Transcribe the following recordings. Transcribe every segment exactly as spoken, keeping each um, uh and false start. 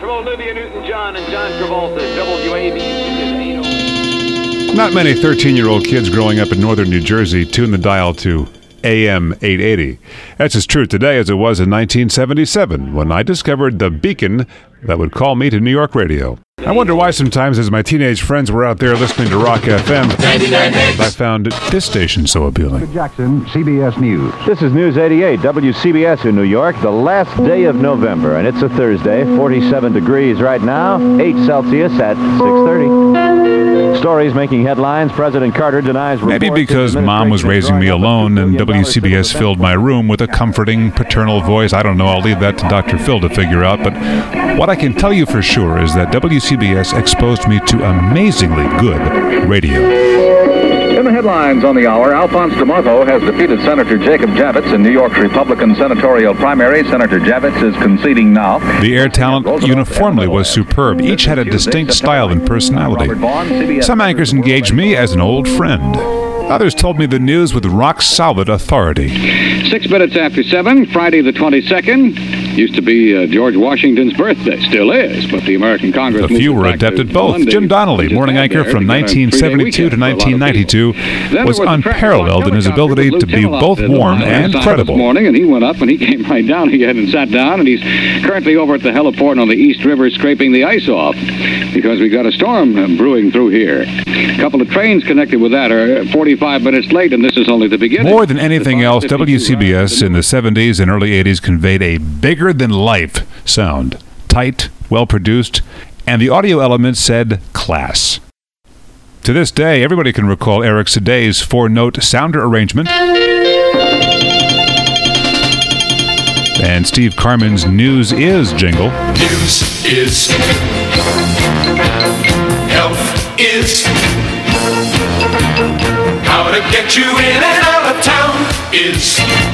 Olivia Newton-John and John Travolta, W A B C is eight oh. Not many thirteen-year-old kids growing up in northern New Jersey tune the dial to A M eight eighty. That's as true today as it was in nineteen seventy-seven, when I discovered the beacon that would call me to New York radio. I wonder why sometimes as my teenage friends were out there listening to Rock F M, I found this station so appealing. Jackson, C B S News. This is News eighty-eight, W C B S in New York, the last day of November, and it's a Thursday, forty-seven degrees right now, eight Celsius at six thirty. Stories making headlines. President Carter denies reports. Maybe because Mom was raising me alone and W C B S filled my room with a comforting paternal voice. I don't know, I'll leave that to Doctor Phil to figure out, but what I can tell you for sure is that W C B S exposed me to amazingly good radio. In the headlines on the hour, Alphonse DeMarco has defeated Senator Jacob Javits in New York's Republican senatorial primary. Senator Javits is conceding now. The air talent uniformly was superb. Each had a distinct style and personality. Some anchors engaged me as an old friend. Others told me the news with rock-solid authority. Six minutes after seven, Friday the twenty-second. Used to be uh, George Washington's birthday. Still is, but the American Congress... A few were adept at both. Monday. Jim Donnelly, morning anchor from nineteen seventy-two to nineteen ninety-two, was unparalleled in his ability to be both warm and credible. This morning, and he went up and he came right down again and sat down, and he's currently over at the heliport on the East River scraping the ice off because we got a storm brewing through here. A couple of trains connected with that are forty-five minutes late, and this is only the beginning. More than anything else, W C B S in the seventies and early eighties conveyed a bigger-than-life sound. Tight, well-produced, and the audio element said class. To this day, everybody can recall Eric Seday's four-note sounder arrangement and Steve Carman's News Is jingle. News is. Health is. How to get you in and out of town is.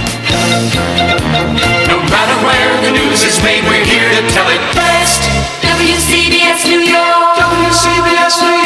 No matter where the news is made, we're here to tell it best. W C B S New York. W C B S New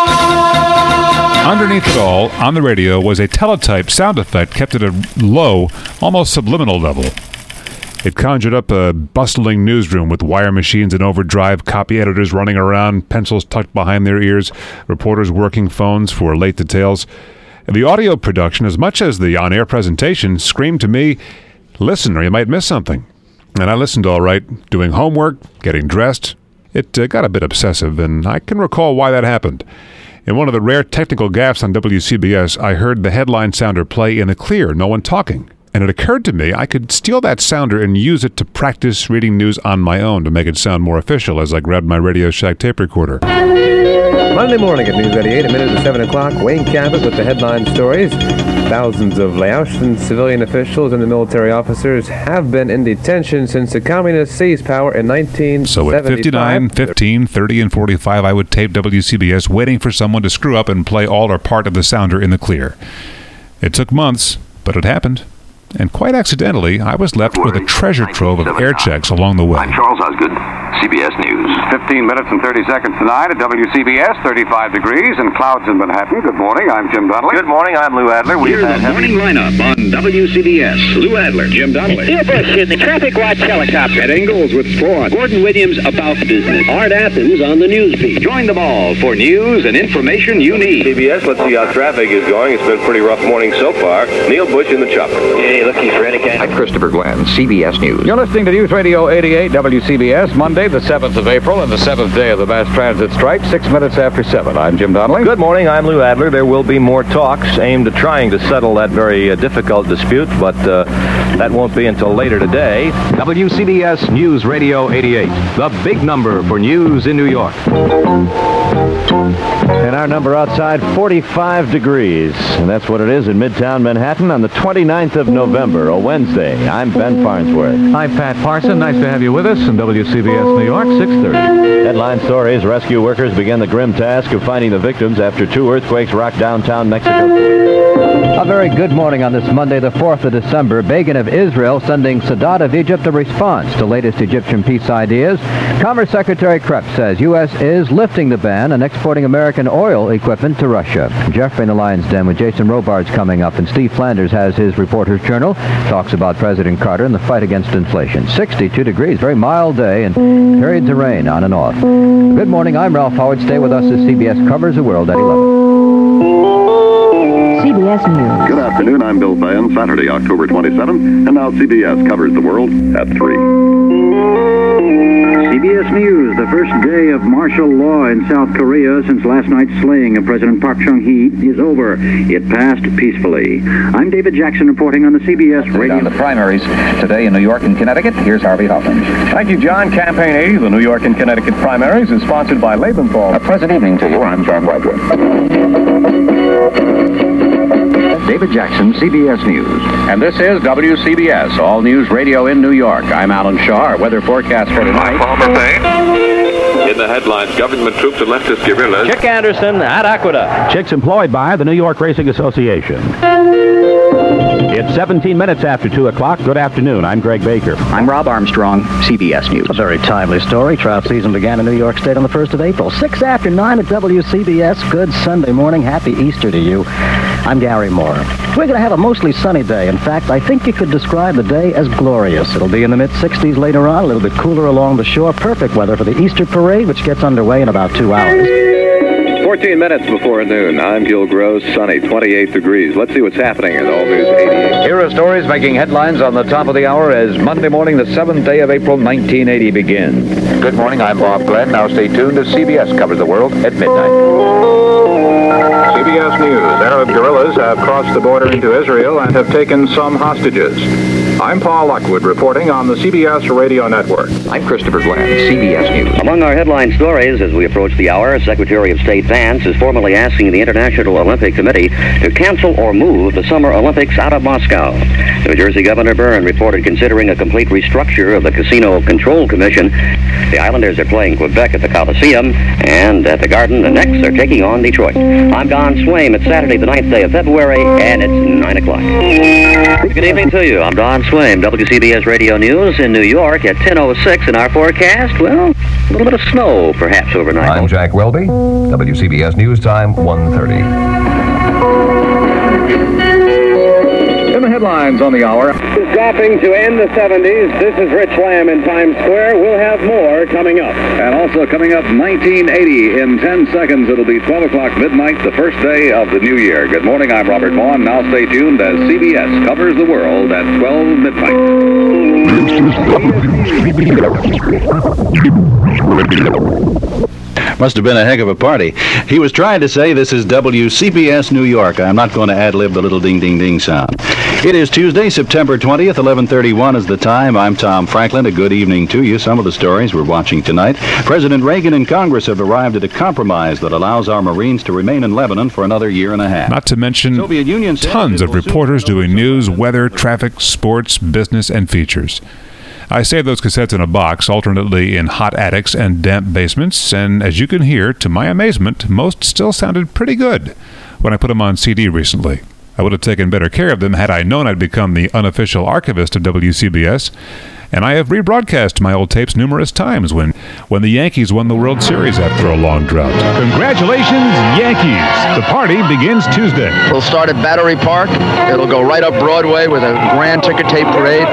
York. Underneath it all, on the radio, was a teletype sound effect kept at a low, almost subliminal level. It conjured up a bustling newsroom with wire machines in overdrive, copy editors running around, pencils tucked behind their ears, reporters working phones for late details. The audio production, as much as the on-air presentation, screamed to me, listen or you might miss something. And I listened all right, doing homework, getting dressed. It uh, got a bit obsessive, and I can recall why that happened. In one of the rare technical gaffes on W C B S, I heard the headline sounder play in the clear, no one talking. And it occurred to me I could steal that sounder and use it to practice reading news on my own to make it sound more official as I grabbed my Radio Shack tape recorder. Monday morning at News eighty-eight, a minute to seven o'clock, Wayne Cabot with the headline stories. Thousands of Laotian civilian officials and the military officers have been in detention since the communists seized power in nineteen seventy-five. So at fifty-nine, fifteen, thirty, and forty-five, I would tape W C B S waiting for someone to screw up and play all or part of the sounder in the clear. It took months, but it happened. And quite accidentally, I was left with a treasure trove of air checks along the way. I'm Charles Osgood, C B S News. fifteen minutes and thirty seconds tonight at W C B S, thirty-five degrees and clouds in Manhattan. Good morning, I'm Jim Donnelly. Good morning, I'm Lou Adler. Here's the morning lineup on W C B S. Lou Adler, Jim Donnelly. Steve Bush in the traffic watch helicopter. Ed Ingalls with sports. Gordon Williams about business. Art Athens on the news beat. Join them all for news and information you need. C B S, let's see how traffic is going. It's been a pretty rough morning so far. Neil Bush in the chopper. Hey, look, he's ready again. I'm Christopher Glenn, C B S News. You're listening to News Radio eighty-eight W C B S, Monday, the seventh of April, and the seventh day of the mass transit strike, six minutes after seven. I'm Jim Donnelly. Good morning, I'm Lou Adler. There will be more talks aimed at trying to settle that very uh, difficult dispute, but uh, that won't be until later today. W C B S News Radio eighty-eight, the big number for news in New York. And our number outside, forty-five degrees. And that's what it is in Midtown Manhattan on the twenty-ninth of November, a Wednesday. I'm Ben Farnsworth. I'm Pat Parson. Nice to have you with us in W C B S New York, six thirty. Headline stories, rescue workers began the grim task of finding the victims after two earthquakes rocked downtown Mexico City. A very good morning on this Monday, the fourth of December. Begin of Israel sending Sadat of Egypt a response to latest Egyptian peace ideas. Commerce Secretary Krebs says U S is lifting the ban on exporting American oil equipment to Russia. Jeffrey in the Lion's Den with Jason Robards coming up, and Steve Flanders has his Reporter's Journal. Talks about President Carter and the fight against inflation. sixty-two degrees, very mild day, and periods of rain on and off. Good morning, I'm Ralph Howard. Stay with us as C B S covers the world at eleven. C B S News. Good afternoon, I'm Bill Fan. Saturday, October twenty-seventh, and now C B S covers the world at three. C B S News, the first day of martial law in South Korea since last night's slaying of President Park Chung-hee is over. It passed peacefully. I'm David Jackson reporting on the C B S radio. On the primaries today in New York and Connecticut, here's Harvey Huffman. Thank you, John. Campaign eighty, the New York and Connecticut primaries, is sponsored by Labenthal. A pleasant evening to you. I'm John Wedgwood. David Jackson, C B S News. And this is W C B S, All News Radio in New York. I'm Alan Shaw. Our weather forecast for tonight. I'm Palmer Payne. In the headlines, government troops and leftist guerrillas. Chick Anderson at Aqueduct. Chicks employed by the New York Racing Association. It's seventeen minutes after two o'clock. Good afternoon. I'm Greg Baker. I'm Rob Armstrong, C B S News. A very timely story. Trout season began in New York State on the first of April. Six after nine at W C B S. Good Sunday morning. Happy Easter to you. I'm Gary Moore. We're going to have a mostly sunny day. In fact, I think you could describe the day as glorious. It'll be in the mid-sixties later on, a little bit cooler along the shore. Perfect weather for the Easter parade, which gets underway in about two hours. fourteen minutes before noon. I'm Gil Gross. Sunny, twenty-eight degrees. Let's see what's happening at All News eighty-eight. Here are stories making headlines on the top of the hour as Monday morning, the seventh day of April, nineteen eighty begins. Good morning, I'm Bob Glenn. Now stay tuned as C B S covers the world at midnight. C B S News. Arab guerrillas have crossed the border into Israel and have taken some hostages. I'm Paul Lockwood reporting on the C B S Radio Network. I'm Christopher Glenn, C B S News. Among our headline stories as we approach the hour, Secretary of State Vance is formally asking the International Olympic Committee to cancel or move the Summer Olympics out of Moscow. New Jersey Governor Byrne reported considering a complete restructure of the Casino Control Commission. The Islanders are playing Quebec at the Coliseum, and at the Garden, the Knicks are taking on Detroit. I'm Don Swaim. It's Saturday, the ninth day of February, and it's nine o'clock. Good evening to you. I'm Don Swaim, W C B S Radio News in New York at ten oh six in our forecast. Well, a little bit of snow, perhaps, overnight. I'm Jack Welby, W C B S News Time, one thirty. In the headlines on the hour. Dropping to end the seventies. This is Rich Lamb in Times Square. We'll have more coming up. And also coming up, nineteen eighty. In ten seconds, it'll be twelve o'clock midnight, the first day of the new year. Good morning, I'm Robert Vaughn. Now stay tuned as C B S covers the world at twelve midnight. Must have been a heck of a party. He was trying to say this is W C B S New York. I'm not going to ad-lib the little ding-ding-ding sound. It is Tuesday, September twentieth, eleven thirty-one is the time. I'm Tom Franklin. A good evening to you. Some of the stories we're watching tonight. President Reagan and Congress have arrived at a compromise that allows our Marines to remain in Lebanon for another year and a half. Not to mention Soviet Union tons of reporters doing news, weather, traffic, sports, business, and features. I save those cassettes in a box, alternately in hot attics and damp basements, and as you can hear, to my amazement, most still sounded pretty good when I put them on C D recently. I would have taken better care of them had I known I'd become the unofficial archivist of W C B S, and I have rebroadcast my old tapes numerous times when, when the Yankees won the World Series after a long drought. Congratulations, Yankees! The party begins Tuesday. We'll start at Battery Park. It'll go right up Broadway with a grand ticker tape parade.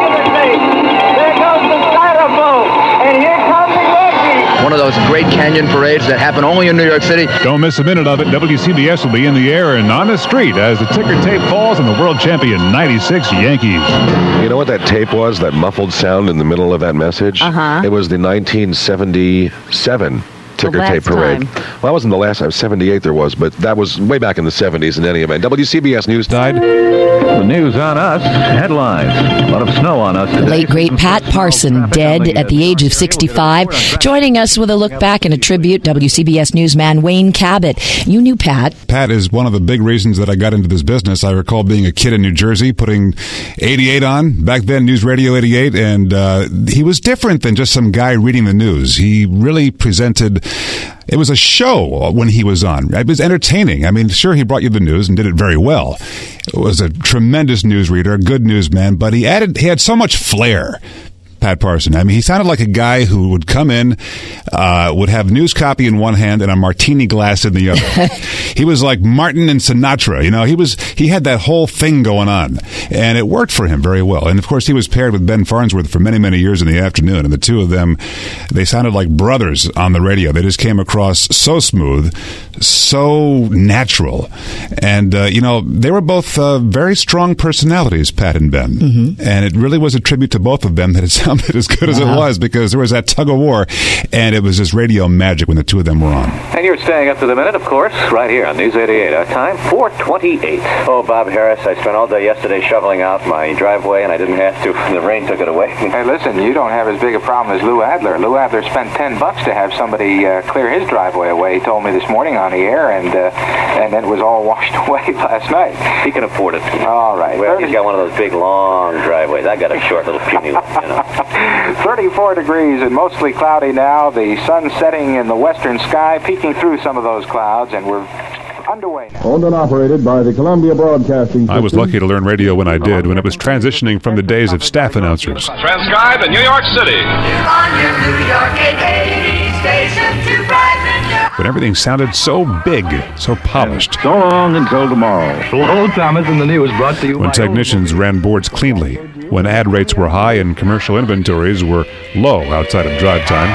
And here comes the Yankees. One of those great canyon parades that happen only in New York City. Don't miss a minute of it. W C B S will be in the air and on the street as the ticker tape falls on the world champion ninety-six Yankees. You know what that tape was, that muffled sound in the middle of that message? Uh-huh. It was the nineteen seventy-seven ticker tape parade. Time. Well, that wasn't the last time. seventy-eight there was, but that was way back in the seventies in any event. W C B S News died. The news on us, headlines. A lot of snow on us today. Late great Pat Parson, dead at the age of sixty-five. Joining us with a look back and a tribute, W C B S newsman Wayne Cabot. You knew Pat. Pat is one of the big reasons that I got into this business. I recall being a kid in New Jersey, putting eighty-eight on, back then News Radio eighty-eight, and uh, he was different than just some guy reading the news. He really presented It was a show when he was on. It was entertaining. I mean, sure, he brought you the news and did it very well. It was a tremendous newsreader, a good newsman, but he added, he had so much flair. Pat Parson. I mean, he sounded like a guy who would come in, uh, would have news copy in one hand and a martini glass in the other. He was like Martin and Sinatra. You know, he was he had that whole thing going on, and it worked for him very well. And of course, he was paired with Ben Farnsworth for many, many years in the afternoon, and the two of them, they sounded like brothers on the radio. They just came across so smooth, so natural, and uh, you know, they were both uh, very strong personalities, Pat and Ben, mm-hmm. and it really was a tribute to both of them that it sounded as good as wow. it was, because there was that tug of war, and it was just radio magic when the two of them were on. And you're staying up to the minute, of course, right here on News eighty-eight. Our time, four twenty-eight. Oh, Bob Harris, I spent all day yesterday shoveling out my driveway, and I didn't have to. The rain took it away. Hey, listen, you don't have as big a problem as Lou Adler. Lou Adler spent ten bucks to have somebody uh, clear his driveway away. He told me this morning on the air, and uh, and then it was all washed away last night. He can afford it. All right. Well, he's got one of those big, long driveways. I got a short little puny one, you know. thirty-four degrees and mostly cloudy now. The sun setting in the western sky, peeking through some of those clouds, and we're underway now. Owned and operated by the Columbia Broadcasting System. I was lucky to learn radio when I did, when it was transitioning from the days of staff announcers. Transcribe in New York City. On your New York eight eighty station to Brighton. When everything sounded so big, so polished. So long until tomorrow. Lowell Thomas in the news brought to you when technicians ran boards cleanly, when ad rates were high and commercial inventories were low outside of drive time.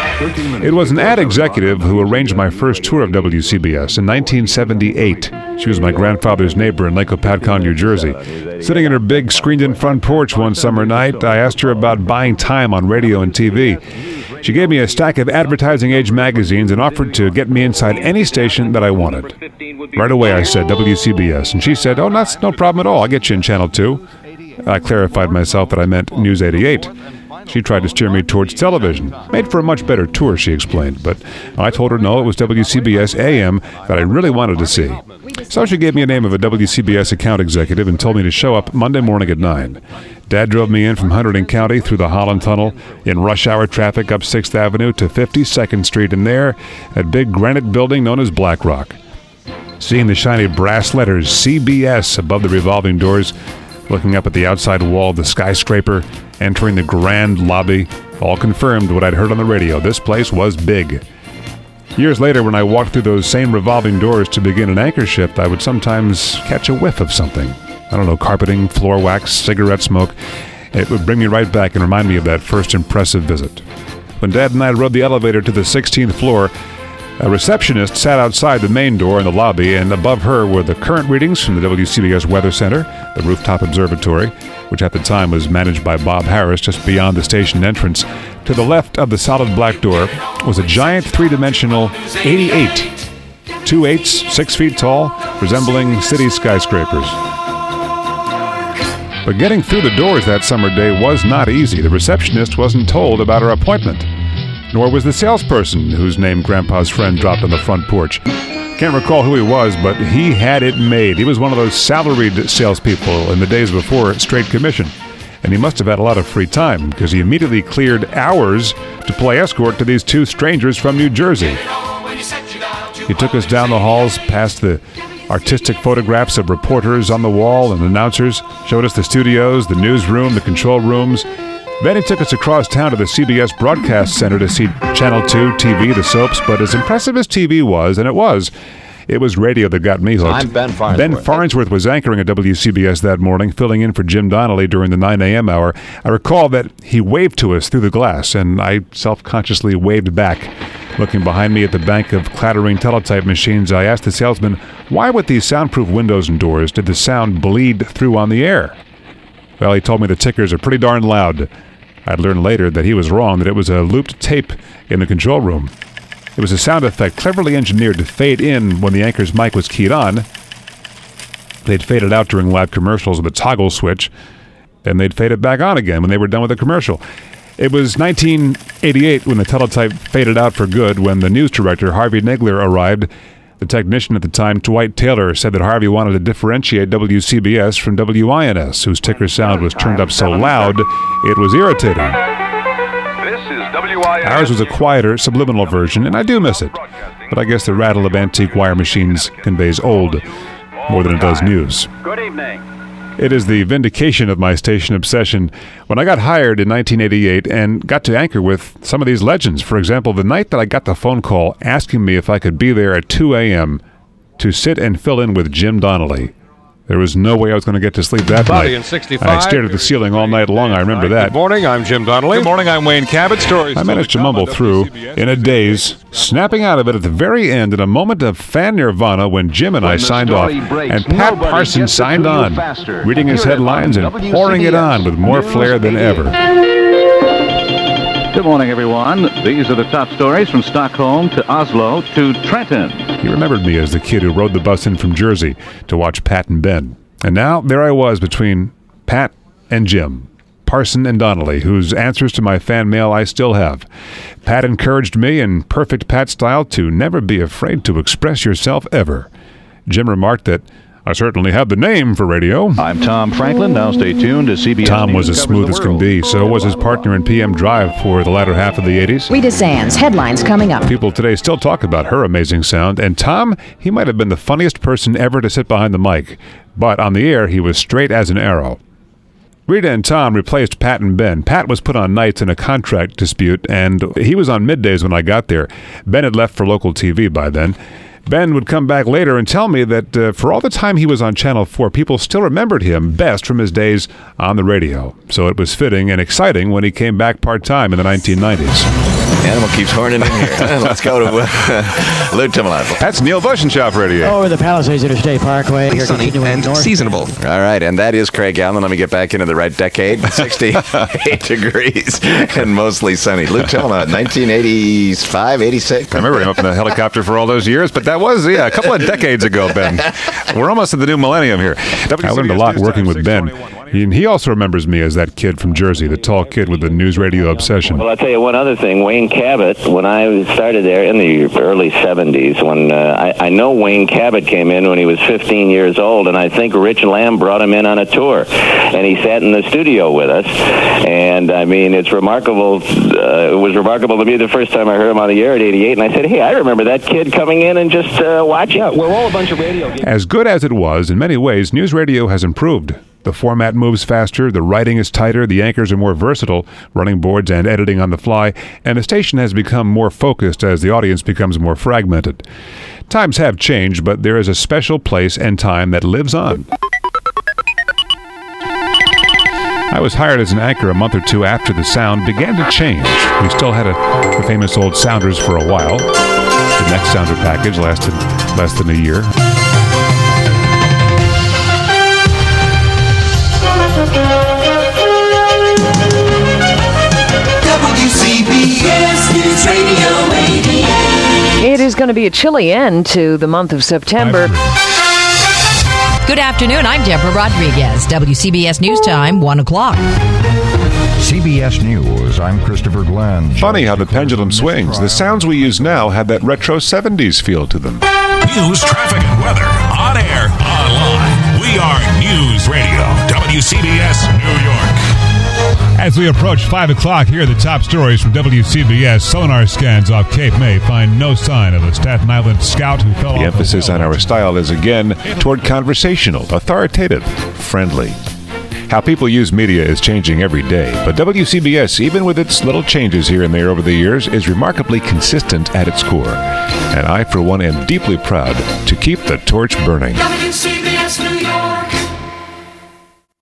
It was an ad executive who arranged my first tour of W C B S in nineteen seventy-eight. She was my grandfather's neighbor in Lake Opatcon, New Jersey. Sitting in her big screened-in front porch one summer night, I asked her about buying time on radio and T V. She gave me a stack of advertising age magazines and offered to get me inside any station that I wanted. Right away I said W C B S, and she said, "Oh, that's no problem at all. I'll get you in Channel two. I clarified myself that I meant News eighty-eight. She tried to steer me towards television. Made for a much better tour, she explained, but I told her no, it was W C B S A M that I really wanted to see. So she gave me a name of a W C B S account executive and told me to show up Monday morning at nine. Dad drove me in from Hunterdon County through the Holland Tunnel in rush hour traffic up sixth Avenue to fifty-second Street, and there, that big granite building known as Black Rock. Seeing the shiny brass letters C B S above the revolving doors, looking up at the outside wall of the skyscraper, entering the grand lobby, all confirmed what I'd heard on the radio. This place was big. Years later, when I walked through those same revolving doors to begin an anchor shift, I would sometimes catch a whiff of something. I don't know, carpeting, floor wax, cigarette smoke. It would bring me right back and remind me of that first impressive visit. When Dad and I rode the elevator to the sixteenth floor, a receptionist sat outside the main door in the lobby, and above her were the current readings from the W C B S Weather Center, the rooftop observatory, which at the time was managed by Bob Harris just beyond the station entrance. To the left of the solid black door was a giant three-dimensional eighty-eight. Two eights, six feet tall, resembling city skyscrapers. But getting through the doors that summer day was not easy. The receptionist wasn't told about her appointment. Nor was the salesperson, whose name Grandpa's friend dropped on the front porch. Can't recall who he was, but he had it made. He was one of those salaried salespeople in the days before straight commission. And he must have had a lot of free time, because he immediately cleared hours to play escort to these two strangers from New Jersey. He took us down the halls, past the artistic photographs of reporters on the wall and announcers, showed us the studios, the newsroom, the control rooms. Then he took us across town to the C B S Broadcast Center to see Channel two, T V, the soaps. But as impressive as T V was, and it was, it was radio that got me hooked. I'm Ben Farnsworth. Ben Farnsworth was anchoring at W C B S that morning, filling in for Jim Donnelly during the nine a.m. hour. I recall that he waved to us through the glass, and I self-consciously waved back. Looking behind me at the bank of clattering teletype machines, I asked the salesman, why with these soundproof windows and doors did the sound bleed through on the air? Well, he told me the tickers are pretty darn loud. I'd learned later that he was wrong, that it was a looped tape in the control room. It was a sound effect cleverly engineered to fade in when the anchor's mic was keyed on. They'd fade it out during live commercials with a toggle switch, and they'd fade it back on again when they were done with the commercial. It was nineteen eighty-eight when the teletype faded out for good, when the news director, Harvey Nagler, arrived. The technician at the time, Dwight Taylor, said that Harvey wanted to differentiate W C B S from W I N S, whose ticker sound was turned up so loud it was irritating. This is W I A S. Ours was a quieter, subliminal version, and I do miss it. But I guess the rattle of antique wire machines conveys old more than it does news. Good evening. It is the vindication of my station obsession when I got hired in nineteen eighty-eight and got to anchor with some of these legends. For example, the night that I got the phone call asking me if I could be there at two a.m. to sit and fill in with Jim Donnelly. There was no way I was going to get to sleep that Bobby night. in sixty-five. I stared at the ceiling all night long. I remember that. Good morning, I'm Jim Donnelly. Good morning, I'm Wayne Cabot. Stories. I managed to mumble through in a daze, snapping out of it at the very end in a moment of fan nirvana when Jim and I signed off, and Pat Parsons signed on, reading his headlines and pouring it on with more flair than ever. Good morning, everyone. These are the top stories from Stockholm to Oslo to Trenton. He remembered me as the kid who rode the bus in from Jersey to watch Pat and Ben. And now, there I was between Pat and Jim, Parson and Donnelly, whose answers to my fan mail I still have. Pat encouraged me in perfect Pat style to never be afraid to express yourself ever. Jim remarked that I certainly have the name for radio. I'm Tom Franklin. Now stay tuned to C B S Tom News was as covers smooth the as can world. be. So was his partner in P M Drive for the latter half of the eighties. Rita Sands, headlines coming up. People today still talk about her amazing sound. And Tom, he might have been the funniest person ever to sit behind the mic. But on the air, he was straight as an arrow. Rita and Tom replaced Pat and Ben. Pat was put on nights in a contract dispute, and he was on middays when I got there. Ben had left for local T V by then. Ben would come back later and tell me that uh, for all the time he was on Channel four, people still remembered him best from his days on the radio. So it was fitting and exciting when he came back part-time in the nineteen nineties. Animal keeps horning in here. Let's go to uh, Lou Timolad. That's Neil Bushenchoff Radio. Over the Palisades Interstate Parkway. Here Sunny and north. seasonable. All right, and that is Craig Allen. Let me get back into the right decade. sixty-eight degrees and mostly sunny. Lou Timolad, nineteen eighty-five, eighty-six. I remember him up in the helicopter for all those years, but that was, yeah, a couple of decades ago, Ben. We're almost in the new millennium here. I learned a lot working with Ben. And he also remembers me as that kid from Jersey, the tall kid with the news radio obsession. Well, I'll tell you one other thing. Wayne Cabot, when I started there in the early seventies, when uh, I, I know Wayne Cabot came in when he was fifteen years old, and I think Rich Lamb brought him in on a tour. And he sat in the studio with us. And, I mean, it's remarkable. Uh, it was remarkable to me the first time I heard him on the air at eighty-eight. And I said, hey, I remember that kid coming in and just uh, watching. Yeah, we're all a bunch of radio. As good as it was, in many ways, news radio has improved. The format moves faster, the writing is tighter, the anchors are more versatile, running boards and editing on the fly, and the station has become more focused as the audience becomes more fragmented. Times have changed, but there is a special place and time that lives on. I was hired as an anchor a month or two after the sound began to change. We still had a, the famous old Sounders for a while. The next Sounder package lasted less than a year. W C B S News Radio eighty-eight. It is going to be a chilly end to the month of September. Good afternoon. I'm Deborah Rodriguez. W C B S News Time, one o'clock. C B S News, I'm Christopher Glenn. Funny how the pendulum swings. The sounds we use now had that retro seventies feel to them. News, traffic, and weather. On air, online. We are News Radio, W C B S New York. As we approach five o'clock, here are the top stories from W C B S. Sonar scans off Cape May find no sign of a Staten Island scout who fell off. The emphasis on our style is again toward conversational, authoritative, friendly. How people use media is changing every day, but W C B S, even with its little changes here and there over the years, is remarkably consistent at its core. And I, for one, am deeply proud to keep the torch burning. W C B S